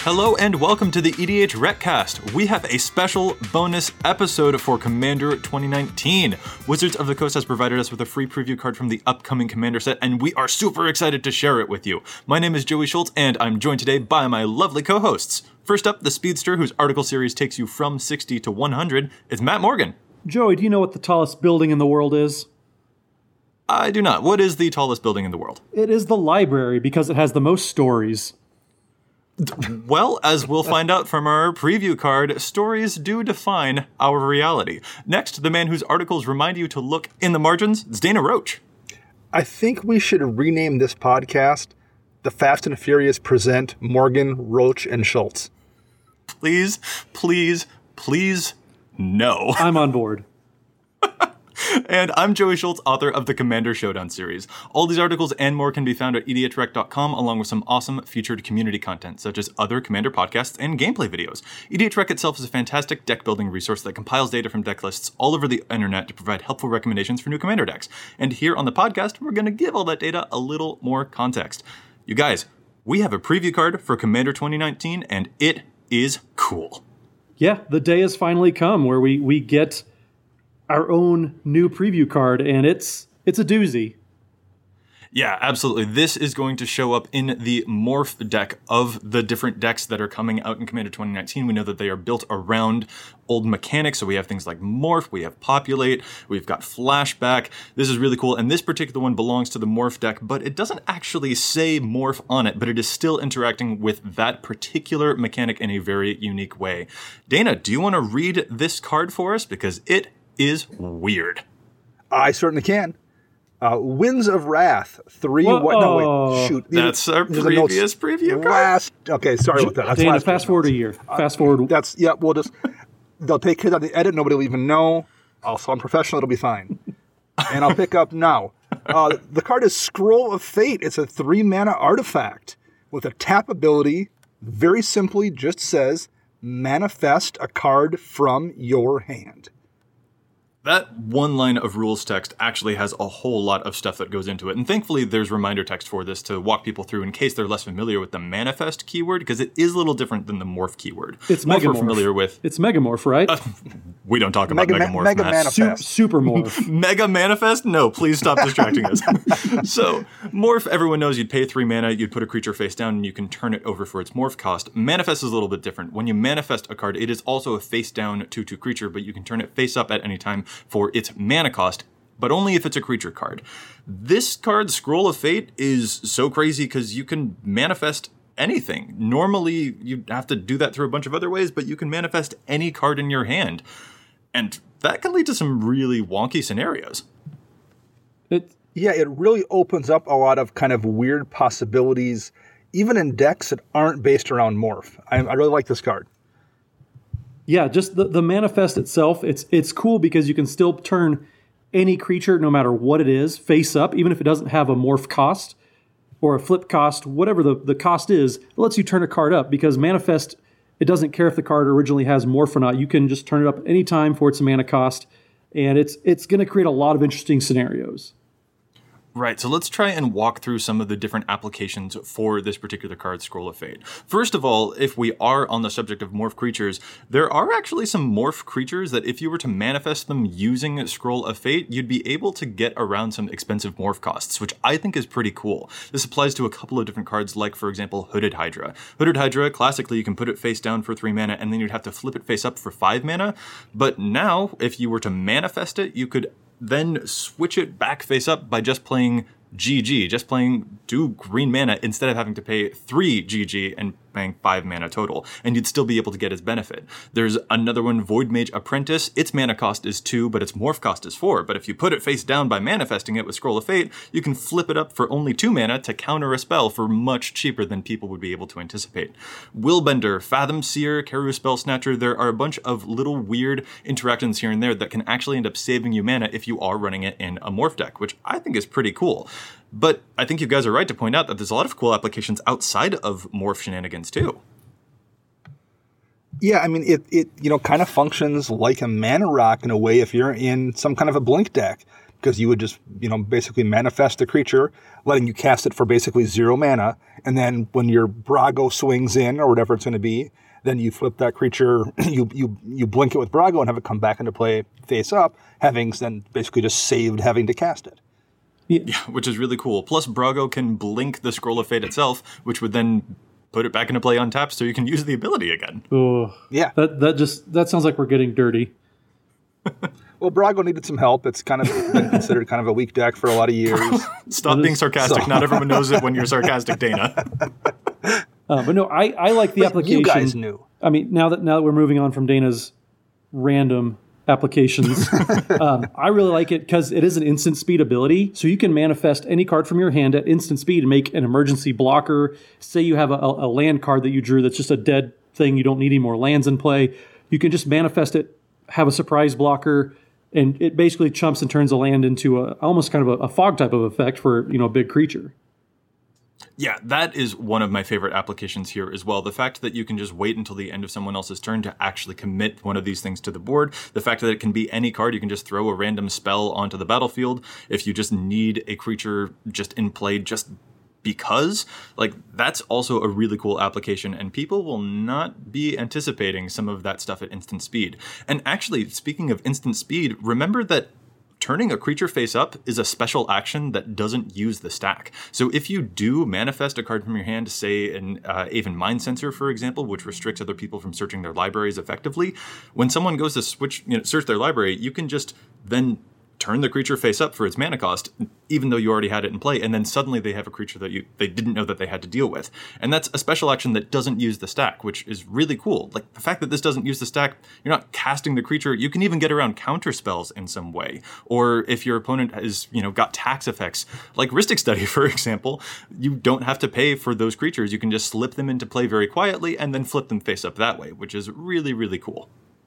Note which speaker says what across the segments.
Speaker 1: Hello and welcome to the EDH Recast. We have a special bonus episode for Commander 2019. Wizards of the Coast has provided us with a free preview card from the upcoming Commander set, and we are super excited to share it with you. My name is Joey Schultz, and I'm joined today by my lovely co-hosts. First up, the Speedster, whose article series takes you from 60 to 100, is Matt Morgan.
Speaker 2: Joey, do you know what the tallest building in the world is?
Speaker 1: I do not. What is the tallest building in the world?
Speaker 2: It is the library, because it has the most stories.
Speaker 1: Well, as we'll find out from our preview card, stories do define our reality. Next, the man whose articles remind you to look in the margins, it's Dana Roach.
Speaker 3: I think we should rename this podcast The Fast and Furious Present Morgan, Roach, and Schultz.
Speaker 1: Please, please, please, no.
Speaker 2: I'm on board.
Speaker 1: And I'm Joey Schultz, author of the Commander Showdown series. All these articles and more can be found at edhrec.com, along with some awesome featured community content, such as other Commander podcasts and gameplay videos. EDHREC itself is a fantastic deck-building resource that compiles data from deck lists all over the internet to provide helpful recommendations for new Commander decks. And here on the podcast, we're going to give all that data a little more context. You guys, we have a preview card for Commander 2019, and it is cool.
Speaker 2: Yeah, the day has finally come where we get our own new preview card, and it's a doozy.
Speaker 1: Yeah, absolutely. This is going to show up in the Morph deck of the different decks that are coming out in Commander 2019. We know that they are built around old mechanics, so we have things like Morph, we have Populate, we've got Flashback. This is really cool, and this particular one belongs to the Morph deck, but it doesn't actually say Morph on it, but it is still interacting with that particular mechanic in a very unique way. Dana, do you want to read this card for us? Because it is weird.
Speaker 3: I certainly can. Winds of Wrath, 3.
Speaker 2: Whoa.
Speaker 3: What? No, wait. Shoot.
Speaker 1: That's our previous preview card.
Speaker 3: Okay, sorry about that. That's
Speaker 2: Dana, fast forward a year. Fast forward.
Speaker 3: We'll just, they'll take care of the edit. Nobody will even know. I'll sound professional. It'll be fine. And I'll pick up now. The card is Scroll of Fate. It's a 3-mana artifact with a tap ability. Very simply just says, manifest a card from your hand.
Speaker 1: That one line of rules text actually has a whole lot of stuff that goes into it. And thankfully, there's reminder text for this to walk people through in case they're less familiar with the manifest keyword, because it is a little different than the morph keyword.
Speaker 2: It's
Speaker 1: Morph
Speaker 2: Megamorph.
Speaker 1: we're familiar with.
Speaker 2: It's Megamorph, right?
Speaker 1: We don't talk about Megamorph,
Speaker 3: Mega
Speaker 1: Matt.
Speaker 3: Manifest.
Speaker 2: Super Morph.
Speaker 1: Mega Manifest? No, please stop distracting us. So, Morph, everyone knows you'd pay 3 mana, you'd put a creature face down, and you can turn it over for its Morph cost. Manifest is a little bit different. When you manifest a card, it is also a face down 2/2 creature, but you can turn it face up at any time for its mana cost, but only if it's a creature card. This card, Scroll of Fate, is so crazy because you can manifest anything. Normally, you have to do that through a bunch of other ways, but you can manifest any card in your hand. And that can lead to some really wonky scenarios.
Speaker 3: It really opens up a lot of kind of weird possibilities, even in decks that aren't based around Morph. I really like this card.
Speaker 2: Yeah, just the manifest itself, it's cool because you can still turn any creature, no matter what it is, face up, even if it doesn't have a morph cost or a flip cost, whatever the cost is, it lets you turn a card up because manifest, it doesn't care if the card originally has morph or not. You can just turn it up anytime for its mana cost, and it's going to create a lot of interesting scenarios.
Speaker 1: Right, so let's try and walk through some of the different applications for this particular card, Scroll of Fate. First of all, if we are on the subject of morph creatures, there are actually some morph creatures that if you were to manifest them using Scroll of Fate, you'd be able to get around some expensive morph costs, which I think is pretty cool. This applies to a couple of different cards, like, for example, Hooded Hydra. Hooded Hydra, classically, you can put it face down for 3 mana, and then you'd have to flip it face up for 5 mana. But now, if you were to manifest it, you could then switch it back face up by just playing GG, just playing 2 green mana instead of having to pay 3 GG and paying 5 mana total, and you'd still be able to get its benefit. There's another one, Void Mage Apprentice. Its mana cost is 2, but its morph cost is 4. But if you put it face down by manifesting it with Scroll of Fate, you can flip it up for only 2 mana to counter a spell for much cheaper than people would be able to anticipate. Willbender, Fathom Seer, Karu Spell Snatcher, there are a bunch of little weird interactions here and there that can actually end up saving you mana if you are running it in a morph deck, which I think is pretty cool. But I think you guys are right to point out that there's a lot of cool applications outside of morph shenanigans too.
Speaker 3: Yeah, I mean, it kind of functions like a mana rock in a way if you're in some kind of a blink deck. because you would just, basically manifest the creature, letting you cast it for basically 0 mana. And then when your Brago swings in, or whatever it's going to be, then you flip that creature, you blink it with Brago and have it come back into play face up, having then basically just saved having to cast it.
Speaker 1: Yeah, which is really cool. Plus, Brago can blink the Scroll of Fate itself, which would then put it back into play untapped so you can use the ability again.
Speaker 2: Oh,
Speaker 3: yeah.
Speaker 2: That sounds like we're getting dirty.
Speaker 3: Well, Brago needed some help. It's kind of been considered kind of a weak deck for a lot of years.
Speaker 1: Stop being sarcastic. Not everyone knows it when you're sarcastic, Dana.
Speaker 2: But no, I like the application.
Speaker 3: You guys knew.
Speaker 2: I mean, now that we're moving on from Dana's random applications, I really like it because it is an instant speed ability. So you can manifest any card from your hand at instant speed and make an emergency blocker. Say you have a land card that you drew that's just a dead thing. You don't need any more lands in play. You can just manifest it, have a surprise blocker, and it basically chumps and turns a land into almost kind of a fog type of effect for a big creature.
Speaker 1: Yeah, that is one of my favorite applications here as well. The fact that you can just wait until the end of someone else's turn to actually commit one of these things to the board. The fact that it can be any card. You can just throw a random spell onto the battlefield if you just need a creature just in play just because. That's also a really cool application, and people will not be anticipating some of that stuff at instant speed. And actually, speaking of instant speed, remember that turning a creature face up is a special action that doesn't use the stack. So if you do manifest a card from your hand, say an Aven Mind Sensor, for example, which restricts other people from searching their libraries effectively, when someone goes to search their library, you can just then turn the creature face up for its mana cost, even though you already had it in play, and then suddenly they have a creature that they didn't know that they had to deal with. And that's a special action that doesn't use the stack, which is really cool. The fact that this doesn't use the stack, you're not casting the creature, you can even get around counter spells in some way. Or if your opponent has, got tax effects, like Rhystic Study, for example, you don't have to pay for those creatures. You can just slip them into play very quietly and then flip them face up that way, which is really, really cool.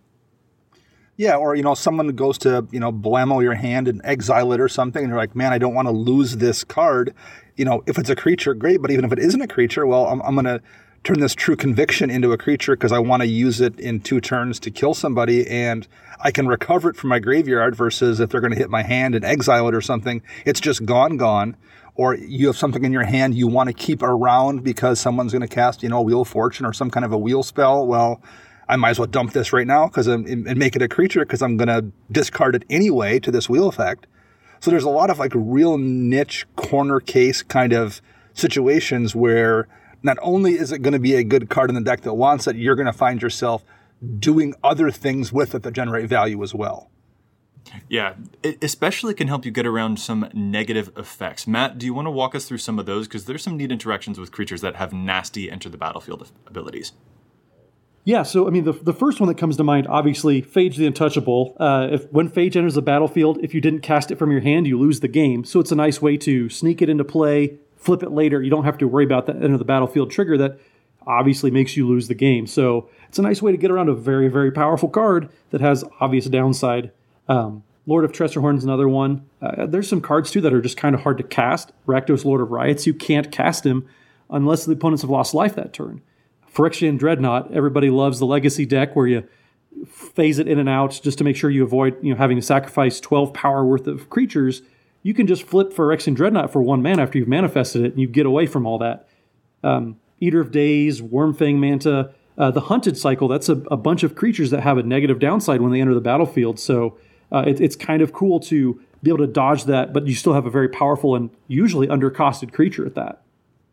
Speaker 3: Yeah, or, someone goes to, blammo your hand and exile it or something, and you're like, man, I don't want to lose this card. If it's a creature, great, but even if it isn't a creature, well, I'm going to turn this True Conviction into a creature because I want to use it in 2 turns to kill somebody, and I can recover it from my graveyard versus if they're going to hit my hand and exile it or something, it's just gone. Or you have something in your hand you want to keep around because someone's going to cast, Wheel of Fortune or some kind of a wheel spell. Well, I might as well dump this right now and make it a creature because I'm going to discard it anyway to this wheel effect. So there's a lot of real niche corner case kind of situations where not only is it going to be a good card in the deck that wants it, you're going to find yourself doing other things with it that generate value as well.
Speaker 1: Yeah, it especially can help you get around some negative effects. Matt, do you want to walk us through some of those? Because there's some neat interactions with creatures that have nasty enter the battlefield abilities.
Speaker 2: Yeah, so the first one that comes to mind, obviously, Phage the Untouchable. When Phage enters the battlefield, if you didn't cast it from your hand, you lose the game. So it's a nice way to sneak it into play, flip it later. You don't have to worry about that end of the battlefield trigger that obviously makes you lose the game. So it's a nice way to get around a very, very powerful card that has obvious downside. Lord of Tressorhorn's another one. There's some cards, too, that are just kind of hard to cast. Rakdos, Lord of Riots, you can't cast him unless the opponents have lost life that turn. Phyrexian Dreadnought, everybody loves the Legacy deck where you phase it in and out just to make sure you avoid having to sacrifice 12 power worth of creatures. You can just flip Phyrexian Dreadnought for 1 mana after you've manifested it, and you get away from all that. Eater of Days, Wormfang Manta, the Hunted cycle, that's a bunch of creatures that have a negative downside when they enter the battlefield. So it's kind of cool to be able to dodge that, but you still have a very powerful and usually undercosted creature at that.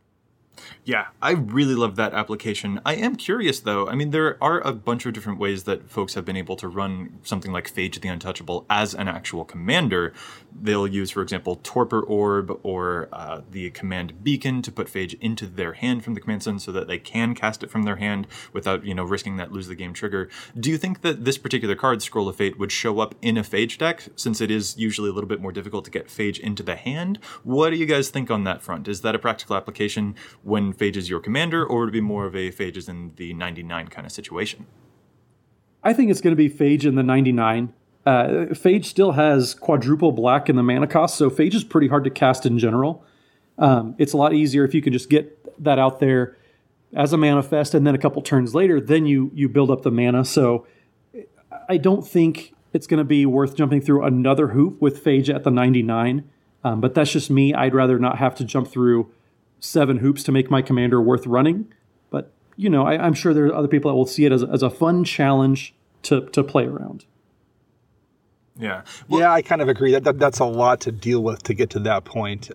Speaker 1: Yeah, I really love that application. I am curious, though. There are a bunch of different ways that folks have been able to run something like Phage the Untouchable as an actual commander. They'll use, for example, Torpor Orb or the Command Beacon to put Phage into their hand from the command center so that they can cast it from their hand without, risking that lose the game trigger. Do you think that this particular card, Scroll of Fate, would show up in a Phage deck, since it is usually a little bit more difficult to get Phage into the hand? What do you guys think on that front? Is that a practical application when Phage is your commander, or would it be more of a Phage is in the 99 kind of situation?
Speaker 2: I think it's going to be Phage in the 99. Phage still has quadruple black in the mana cost, so Phage is pretty hard to cast in general. It's a lot easier if you can just get that out there as a manifest, and then a couple turns later, then you build up the mana. So I don't think it's going to be worth jumping through another hoop with Phage at the 99. But that's just me. I'd rather not have to jump through 7 hoops to make my commander worth running. But, I'm sure there are other people that will see it as a fun challenge to play around.
Speaker 1: Yeah.
Speaker 3: Well, yeah, I kind of agree. That's a lot to deal with to get to that point.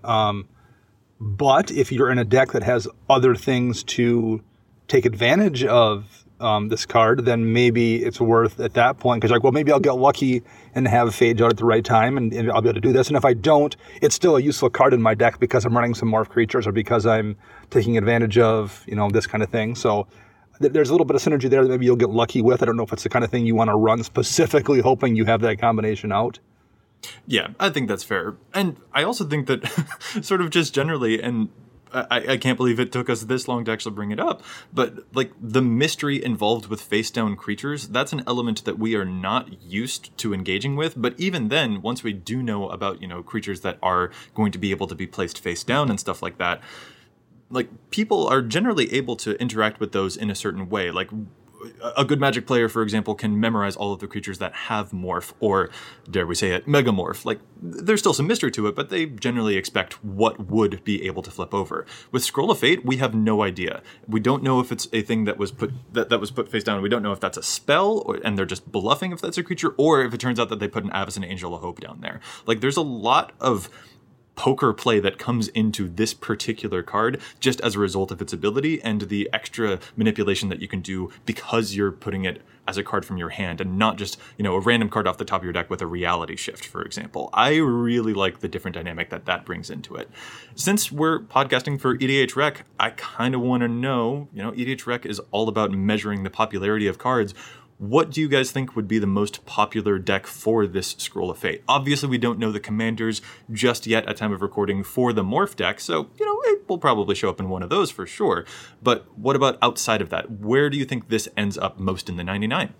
Speaker 3: But if you're in a deck that has other things to take advantage of this card, then maybe it's worth at that point, because maybe I'll get lucky and have Phage out at the right time, and I'll be able to do this. And if I don't, it's still a useful card in my deck because I'm running some morph creatures or because I'm taking advantage of this kind of thing. So there's a little bit of synergy there that maybe you'll get lucky with. I don't know if it's the kind of thing you want to run specifically hoping you have that combination out.
Speaker 1: Yeah, I think that's fair. And I also think that sort of just generally, and I can't believe it took us this long to actually bring it up, but the mystery involved with face down creatures, that's an element that we are not used to engaging with. But even then, once we do know about, creatures that are going to be able to be placed face down and stuff like that, people are generally able to interact with those in a certain way. A good Magic player, for example, can memorize all of the creatures that have morph, or dare we say it, megamorph. There's still some mystery to it, but they generally expect what would be able to flip over. With Scroll of Fate, we have no idea. We don't know if it's a thing that was put that was put face down. We don't know if that's a spell, and they're just bluffing if that's a creature, or if it turns out that they put an Avis and Angel of Hope down there. There's a lot of poker play that comes into this particular card just as a result of its ability and the extra manipulation that you can do because you're putting it as a card from your hand and not just, a random card off the top of your deck with a reality shift, for example. I really like the different dynamic that brings into it. Since we're podcasting for EDH Rec, I kind of want to know, EDH Rec is all about measuring the popularity of cards. What do you guys think would be the most popular deck for this Scroll of Fate? Obviously, we don't know the commanders just yet at time of recording for the Morph deck, so, it will probably show up in one of those for sure. But what about outside of that? Where do you think this ends up most in the 99?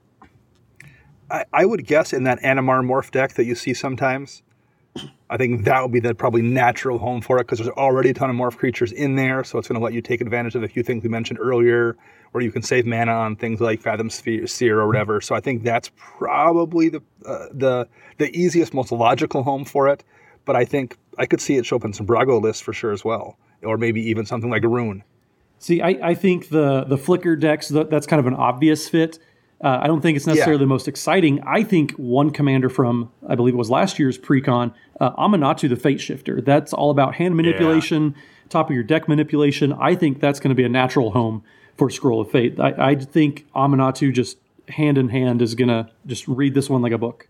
Speaker 3: I would guess in that Animar Morph deck that you see sometimes. I think that would be the probably natural home for it because there's already a ton of morph creatures in there, so it's going to let you take advantage of a few things we mentioned earlier, where you can save mana on things like Fathom Seer or whatever. So I think that's probably the easiest, most logical home for it. But I think I could see it show up in some Brago lists for sure as well, or maybe even something like a Rune.
Speaker 2: See, I think the Flicker decks, that's kind of an obvious fit. I don't think it's necessarily the most exciting. I think one commander from, I believe it was last year's Precon, Aminatou the Fate Shifter. That's all about hand manipulation, top of your deck manipulation. I think that's going to be a natural home for Scroll of Fate. I think Aminatou just hand in hand is going to just read this one like a book.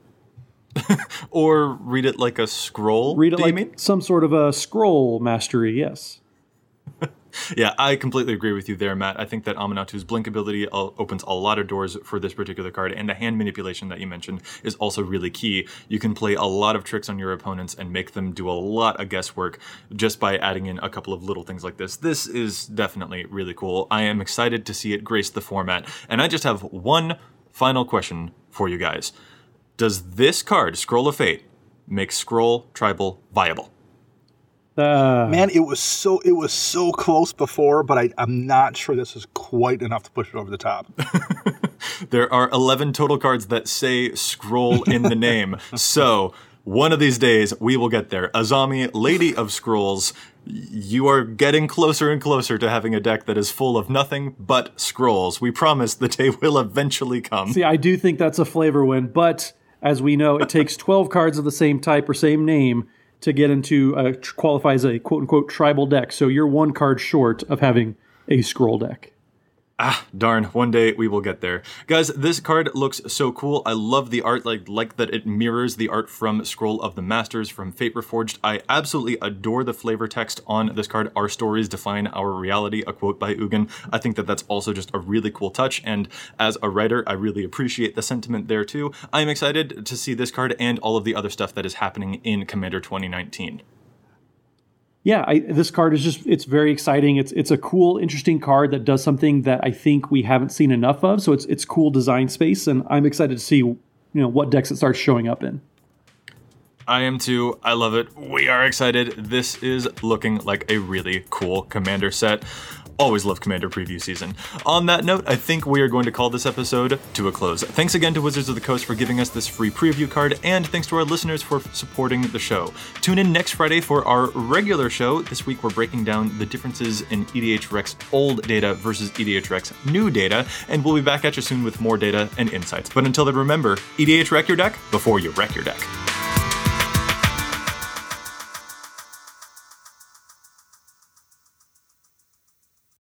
Speaker 1: Or read it like a scroll?
Speaker 2: Read it like some sort of a scroll mastery, yes.
Speaker 1: Yeah, I completely agree with you there, Matt. I think that Aminatou's Blink ability opens a lot of doors for this particular card, and the hand manipulation that you mentioned is also really key. You can play a lot of tricks on your opponents and make them do a lot of guesswork just by adding in a couple of little things like this. This is definitely really cool. I am excited to see it grace the format, and I just have one final question for you guys. Does this card, Scroll of Fate, make Scroll Tribal viable?
Speaker 3: Man, it was so close before, but I'm not sure this is quite enough to push it over the top.
Speaker 1: There are 11 total cards that say Scroll in the name. So one of these days, we will get there. Azami, Lady of Scrolls, you are getting closer and closer to having a deck that is full of nothing but scrolls. We promise the day will eventually come.
Speaker 2: See, I do think that's a flavor win, but as we know, it takes 12 cards of the same type or same name to get into qualify as a quote-unquote tribal deck. So you're one card short of having a scroll deck.
Speaker 1: Ah, darn. One day we will get there. Guys, this card looks so cool. I love the art, like that it mirrors the art from Scroll of the Masters from Fate Reforged. I absolutely adore the flavor text on this card. Our stories define our reality, a quote by Ugin. I think that that's also just a really cool touch, and as a writer, I really appreciate the sentiment there too. I'm excited to see this card and all of the other stuff that is happening in Commander 2019.
Speaker 2: Yeah, this card is it's very exciting. It's a cool, interesting card that does something that I think we haven't seen enough of. So it's cool design space, and I'm excited to see what decks it starts showing up in.
Speaker 1: I am too. I love it. We are excited. This is looking like a really cool commander set. Always love Commander preview season. On that note, I think we are going to call this episode to a close. Thanks again to Wizards of the Coast for giving us this free preview card, and thanks to our listeners for supporting the show. Tune in next Friday for our regular show. This week we're breaking down the differences in EDHREC's old data versus EDHREC's new data, and we'll be back at you soon with more data and insights. But until then, remember, EDHREC your deck before you wreck your deck.